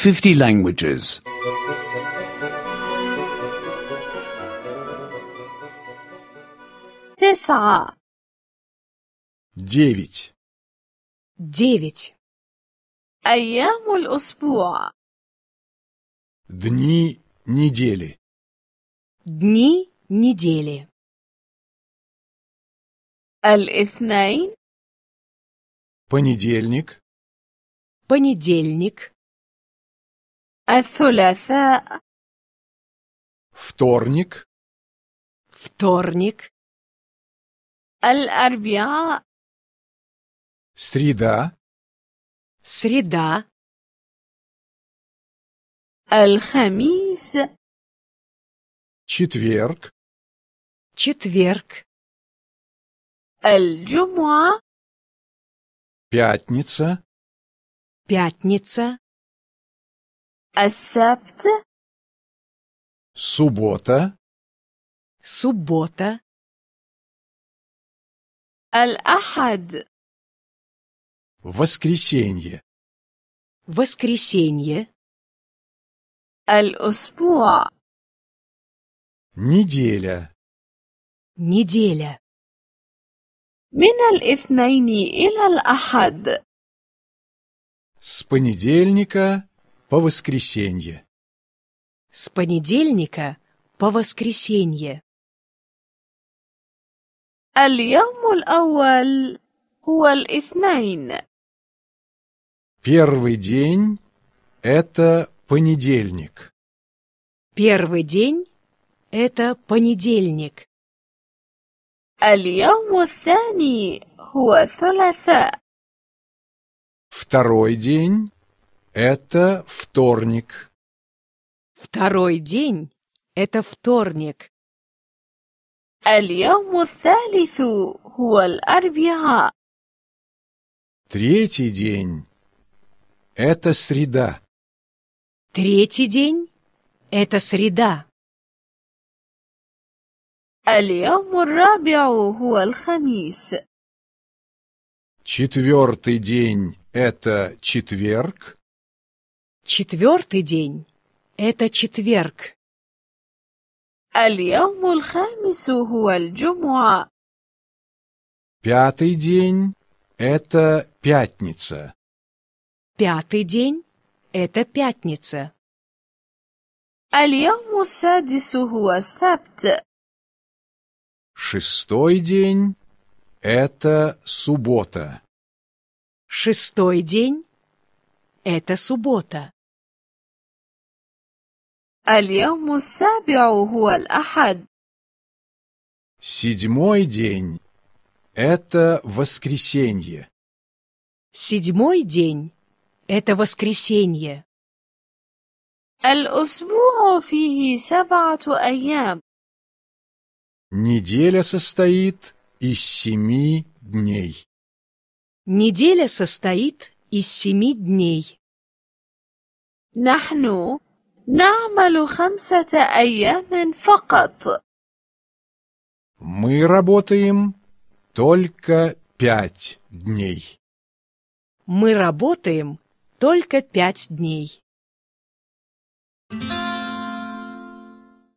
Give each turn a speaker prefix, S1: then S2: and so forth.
S1: 50 languages.
S2: 9
S3: 9.
S4: 9.
S2: أيام الأسبوع
S3: Дни недели.
S4: Дни недели.
S2: الاثنين
S3: Понедельник,
S4: Понедельник,
S2: الثلاثاء
S3: вторник,
S4: вторник,
S2: الأربعاء
S3: среда,
S4: среда,
S2: الخميس
S3: четверг,
S4: четверг,
S2: الجمعة
S3: пятница,
S4: пятница,
S2: السبت
S3: суббота,
S4: суббота,
S2: الأحد
S3: воскресенье,
S4: воскресенье,
S2: الأسبوع
S3: неделя,
S4: неделя.
S2: من الاثنين إلى الأحد
S3: с понедельника по воскресенье.
S4: С понедельника по воскресенье.
S2: اليوم الأول هو الاثنين
S3: Первый день – это понедельник.
S4: Первый день – это понедельник.
S2: اليوم الثاني هو الثلاثاء
S3: Второй день – это вторник.
S4: Второй день – это вторник.
S2: اليوم الثالث هو الأربعاء
S3: Третий день – это среда.
S4: Третий день – это среда.
S2: اليوم الرابع هو الخميس
S3: Четвертый день – это четверг.
S4: Четвертый день – это четверг.
S2: اليوم الخامس هو الجمعة
S3: Пятый день – это пятница.
S4: Пятый день – это пятница.
S2: اليوم السادس هو السبت
S3: Шестой день – это суббота.
S4: Шестой день – это суббота.
S2: اليوم السابع هو الأحد
S3: Седьмой день – это воскресенье.
S4: Седьмой день – это воскресенье.
S2: الأسبوع فيه 7 أيام
S3: Неделя состоит из 7 дней.
S4: Неделя состоит из 7 дней.
S2: نحن نعمل 5 أيام فقط
S3: Мы работаем только 5 дней.
S4: Мы работаем только 5 дней.